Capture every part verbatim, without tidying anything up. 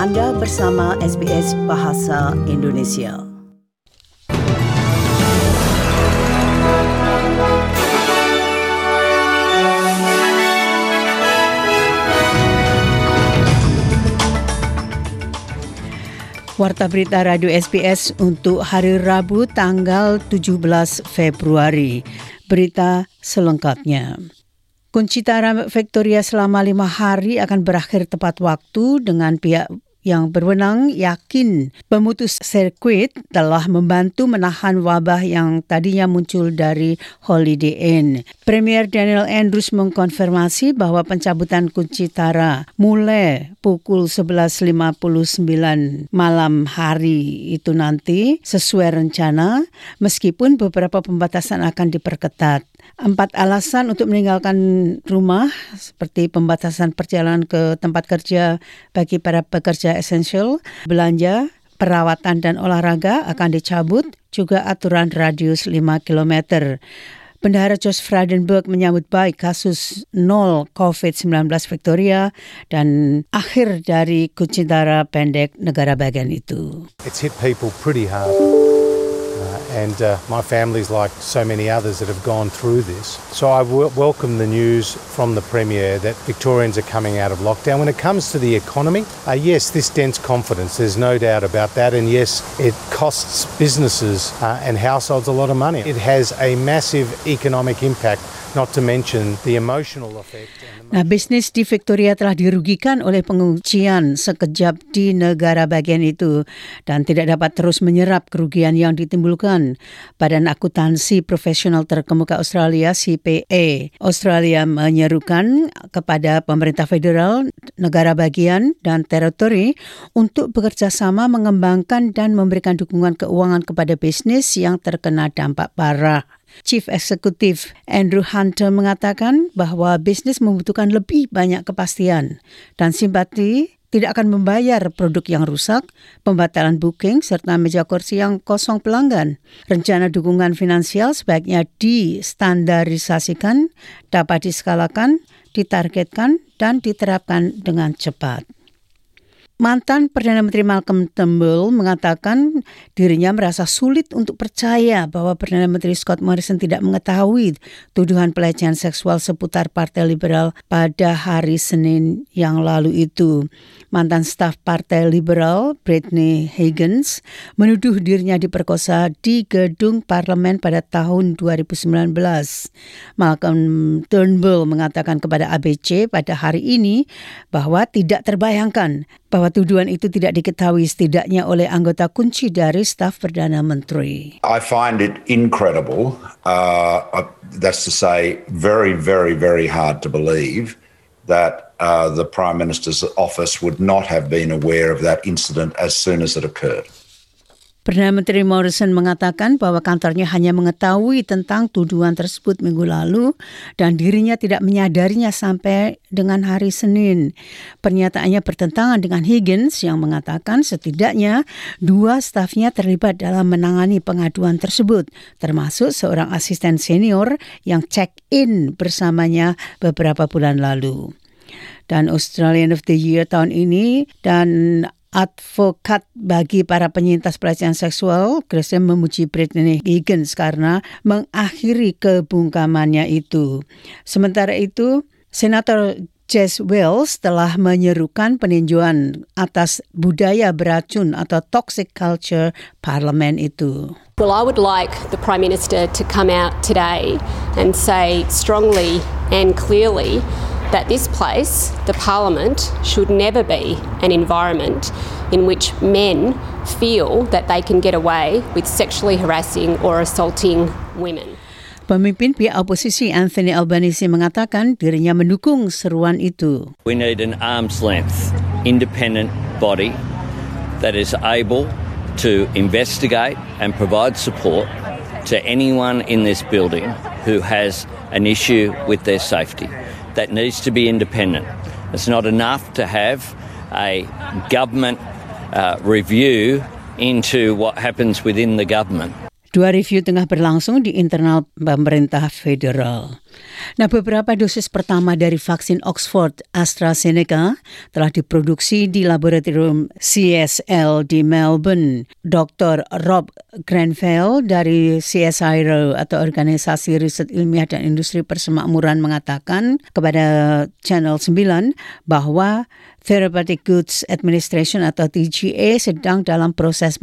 Anda bersama S B S Bahasa Indonesia. Warta berita Radio S B S untuk hari Rabu tanggal tujuh belas Februari. Berita selengkapnya. Kuncitara Victoria selama lima hari akan berakhir tepat waktu dengan pihak yang berwenang yakin pemutus sirkuit telah membantu menahan wabah yang tadinya muncul dari Holiday Inn. Premier Daniel Andrews mengkonfirmasi bahwa pencabutan kuncitara mulai pukul sebelas lima puluh sembilan malam hari itu nanti sesuai rencana, meskipun beberapa pembatasan akan diperketat. Empat alasan untuk meninggalkan rumah seperti pembatasan perjalanan ke tempat kerja bagi para pekerja esensial, belanja, perawatan dan olahraga akan dicabut, juga aturan radius lima kilometer. Bendahara Josh Frydenberg menyambut baik kasus nol covid sembilan belas Victoria dan akhir dari kuncitara pendek negara bagian itu. It's hit people pretty hard. And uh, my family's like so many others that have gone through this. So I w- welcome the news from the Premier that Victorians are coming out of lockdown. When it comes to the economy, uh, yes, this dents confidence. There's no doubt about that. And yes, it costs businesses uh, and households a lot of money. It has a massive economic impact, not to mention the emotional effect. Nah, bisnis di Victoria telah dirugikan oleh penguncian sekejap di negara bagian itu dan tidak dapat terus menyerap kerugian yang ditimbulkan. Badan Akuntansi Profesional Terkemuka Australia, C P A, Australia menyerukan kepada pemerintah federal, negara bagian dan teritori untuk bekerjasama mengembangkan dan memberikan dukungan keuangan kepada bisnis yang terkena dampak parah. Chief Executive Andrew Hunter mengatakan bahwa bisnis membutuhkan lebih banyak kepastian dan simpati tidak akan membayar produk yang rusak, pembatalan booking serta meja kursi yang kosong pelanggan. Rencana dukungan finansial sebaiknya distandarisasikan, dapat diskalakan, ditargetkan dan diterapkan dengan cepat. Mantan Perdana Menteri Malcolm Turnbull mengatakan dirinya merasa sulit untuk percaya bahwa Perdana Menteri Scott Morrison tidak mengetahui tuduhan pelecehan seksual seputar Partai Liberal pada hari Senin yang lalu itu. Mantan staf Partai Liberal, Brittany Higgins, menuduh dirinya diperkosa di gedung parlemen pada tahun dua ribu sembilan belas. Malcolm Turnbull mengatakan kepada A B C pada hari ini bahwa tidak terbayangkan bahwa tuduhan itu tidak diketahui setidaknya oleh anggota kunci dari staf Perdana Menteri. I find it incredible, uh, that's to say very, very, very hard to believe that uh, the Prime Minister's office would not have been aware of that incident as soon as it occurred. Perdana Menteri Morrison mengatakan bahwa kantornya hanya mengetahui tentang tuduhan tersebut minggu lalu dan dirinya tidak menyadarinya sampai dengan hari Senin. Pernyataannya bertentangan dengan Higgins yang mengatakan setidaknya dua stafnya terlibat dalam menangani pengaduan tersebut, termasuk seorang asisten senior yang check-in bersamanya beberapa bulan lalu. Dan Australian of the Year tahun ini dan advokat bagi para penyintas pelecehan seksual, Kristen memuji Brittany Higgins karena mengakhiri kebungkamannya itu. Sementara itu, Senator Jess Wells telah menyerukan peninjauan atas budaya beracun atau toxic culture parlemen itu. Well, I would like the Prime Minister to come out today and say strongly and clearly that this place, the Parliament, should never be an environment in which men feel that they can get away with sexually harassing or assaulting women. Pemimpin pihak oposisi Anthony Albanese mengatakan dirinya mendukung seruan itu. We need an arm's length, independent body that is able to investigate and provide support to anyone in this building who has an issue with their safety. That needs to be independent. It's not enough to have a government uh, review into what happens within the government. Dua review tengah berlangsung di internal pemerintah federal. Nah, beberapa dosis pertama dari vaksin Oxford AstraZeneca telah diproduksi di laboratorium C S L di Melbourne. Doktor Rob Grenfell dari C S I R O atau Organisasi Riset Ilmiah dan Industri Persemakmuran mengatakan kepada Channel sembilan bahwa Therapeutic Goods Administration atau T G A sedang dalam proses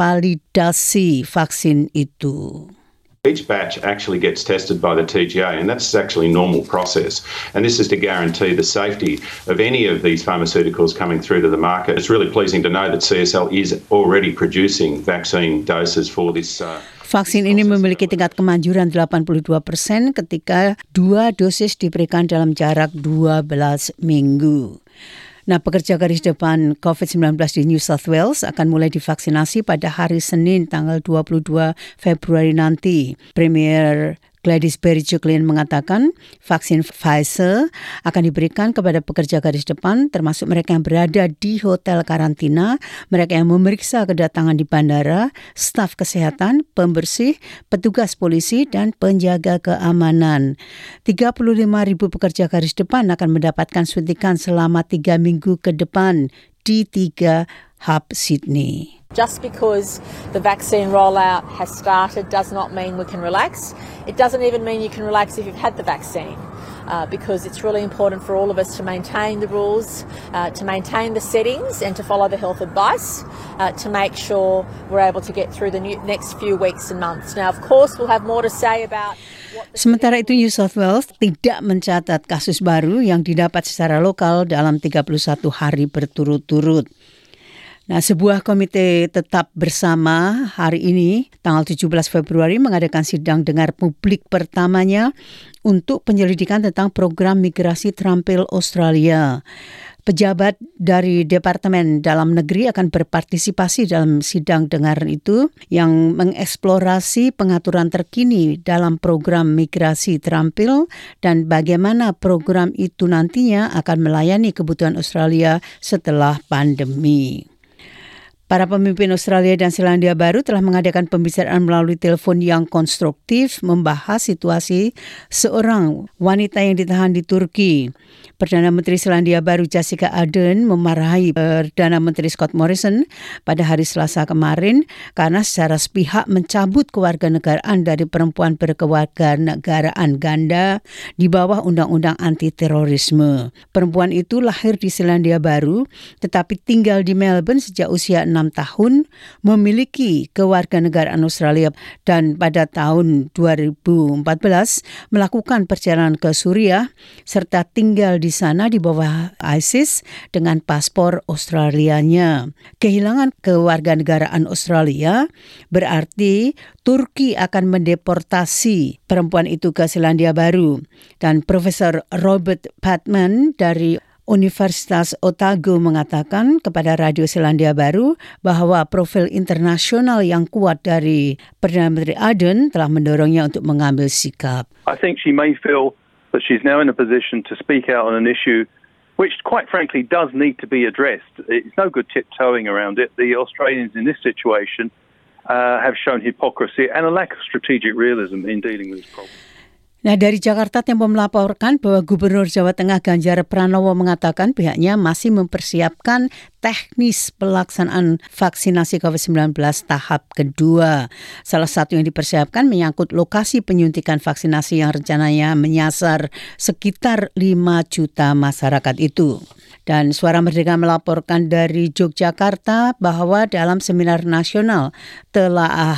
memvalidasi vaksin itu. Each batch actually gets tested by the T G A, and that's actually a normal process. And this is to guarantee the safety of any of these pharmaceuticals coming through to the market. It's really pleasing to know that C S L is already producing vaccine doses for this. Uh, Vaksin ini memiliki tingkat kemanjuran delapan puluh dua persen ketika dua dosis diberikan dalam jarak dua belas minggu. Nah, pekerja garis depan covid sembilan belas di New South Wales akan mulai divaksinasi pada hari Senin tanggal dua puluh dua Februari nanti. Premier Gladys Berejiklian mengatakan vaksin Pfizer akan diberikan kepada pekerja garis depan termasuk mereka yang berada di hotel karantina, mereka yang memeriksa kedatangan di bandara, staf kesehatan, pembersih, petugas polisi dan penjaga keamanan. tiga puluh lima ribu pekerja garis depan akan mendapatkan suntikan selama tiga minggu ke depan di tiga hub Sydney. Just because the vaccine rollout has started does not mean we can relax. It doesn't even mean you can relax if you've had the vaccine. Uh, because it's really important for all of us to maintain the rules, uh, to maintain the settings and to follow the health advice uh, to make sure we're able to get through the new, next few weeks and months. Now, of course, we'll have more to say about... Sementara itu, New South Wales tidak mencatat kasus baru yang didapat secara lokal dalam tiga puluh satu hari berturut-turut. Nah, sebuah komite tetap bersama hari ini, tanggal tujuh belas Februari, mengadakan sidang dengar publik pertamanya untuk penyelidikan tentang program migrasi terampil Australia. Pejabat dari Departemen Dalam Negeri akan berpartisipasi dalam sidang dengar itu yang mengeksplorasi pengaturan terkini dalam program migrasi terampil dan bagaimana program itu nantinya akan melayani kebutuhan Australia setelah pandemi. Para pemimpin Australia dan Selandia Baru telah mengadakan pembicaraan melalui telepon yang konstruktif membahas situasi seorang wanita yang ditahan di Turki. Perdana Menteri Selandia Baru Jacinda Ardern memarahi Perdana Menteri Scott Morrison pada hari Selasa kemarin karena secara sepihak mencabut kewarganegaraan dari perempuan berkewarganegaraan ganda di bawah Undang-Undang Anti-Terorisme. Perempuan itu lahir di Selandia Baru tetapi tinggal di Melbourne sejak usia enam tahun, memiliki kewarganegaraan Australia dan pada tahun dua ribu empat belas melakukan perjalanan ke Suriah serta tinggal di sana di bawah ISIS dengan paspor Australianya. Kehilangan kewarganegaraan Australia berarti Turki akan mendeportasi perempuan itu ke Selandia Baru. Dan Profesor Robert Patman dari Universitas Otago mengatakan kepada Radio Selandia Baru bahwa profil internasional yang kuat dari Perdana Menteri Ardern telah mendorongnya untuk mengambil sikap. I think she may feel that she's now in a position to speak out on an issue which quite frankly does need to be addressed. It's no good tiptoeing around it. The Australians in this situation uh, have shown hypocrisy and a lack of strategic realism in dealing with this problem. Nah, dari Jakarta, Tempo melaporkan bahwa Gubernur Jawa Tengah Ganjar Pranowo mengatakan pihaknya masih mempersiapkan teknis pelaksanaan vaksinasi covid sembilan belas tahap kedua. Salah satu yang dipersiapkan menyangkut lokasi penyuntikan vaksinasi yang rencananya menyasar sekitar lima juta masyarakat itu. Dan Suara Merdeka melaporkan dari Yogyakarta bahwa dalam seminar nasional telah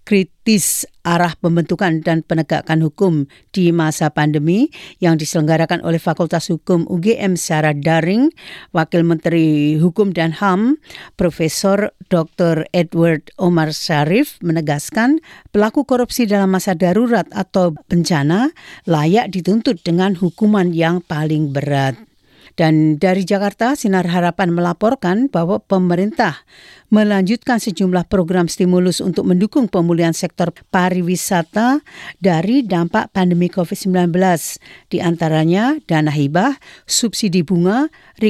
kritis arah pembentukan dan penegakan hukum di masa pandemi yang diselenggarakan oleh Fakultas Hukum U G M secara daring, Wakil Menteri Hukum dan H A M, Profesor Doktor Edward Omar Sharif menegaskan pelaku korupsi dalam masa darurat atau bencana layak dituntut dengan hukuman yang paling berat. Dan dari Jakarta, Sinar Harapan melaporkan bahwa pemerintah melanjutkan sejumlah program stimulus untuk mendukung pemulihan sektor pariwisata dari dampak pandemi covid sembilan belas. Di antaranya dana hibah, subsidi bunga,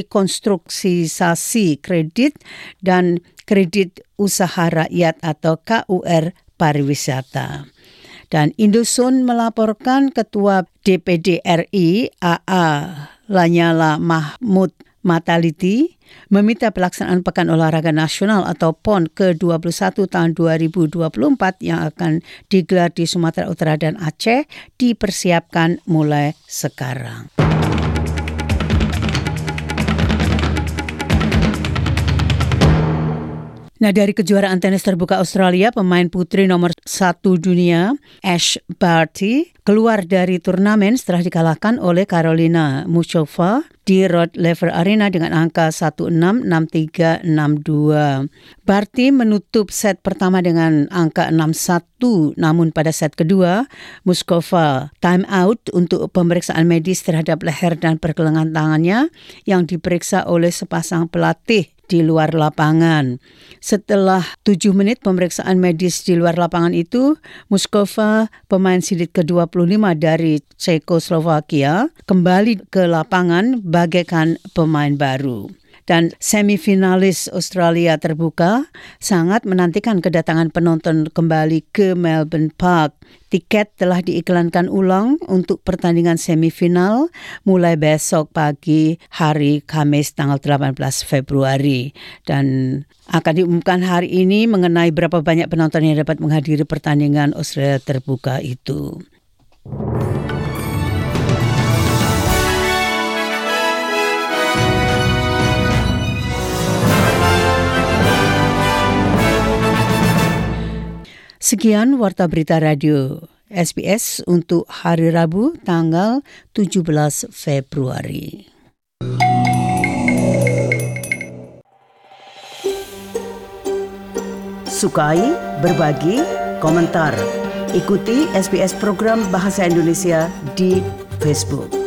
rekonstruksisasi kredit, dan kredit usaha rakyat atau K U R pariwisata. Dan Indosun melaporkan Ketua D P D R I A A Lanyala Mahmud Mataliti meminta pelaksanaan Pekan Olahraga Nasional atau P O N ke dua puluh satu tahun dua ribu dua puluh empat yang akan digelar di Sumatera Utara dan Aceh dipersiapkan mulai sekarang. Nah, dari kejuaraan tenis terbuka Australia, pemain putri nomor satu dunia, Ash Barty, keluar dari turnamen setelah dikalahkan oleh Karolina Muchova di Rod Laver Arena dengan angka satu enam, enam tiga, enam dua. Barty menutup set pertama dengan angka enam satu, namun pada set kedua, Muchova time out untuk pemeriksaan medis terhadap leher dan pergelangan tangannya yang diperiksa oleh sepasang pelatih di luar lapangan. Setelah tujuh menit pemeriksaan medis di luar lapangan itu, Muchova, pemain sidit ke dua puluh lima dari Cekoslovakia, kembali ke lapangan bagaikan pemain baru. Dan semifinalis Australia terbuka sangat menantikan kedatangan penonton kembali ke Melbourne Park. Tiket telah diiklankan ulang untuk pertandingan semifinal mulai besok pagi hari Kamis tanggal delapan belas Februari. Dan akan diumumkan hari ini mengenai berapa banyak penonton yang dapat menghadiri pertandingan Australia terbuka itu. Sekian Warta Berita Radio S B S untuk hari Rabu tanggal tujuh belas Februari. Sukai, berbagi, komentar. Ikuti S B S program Bahasa Indonesia di Facebook.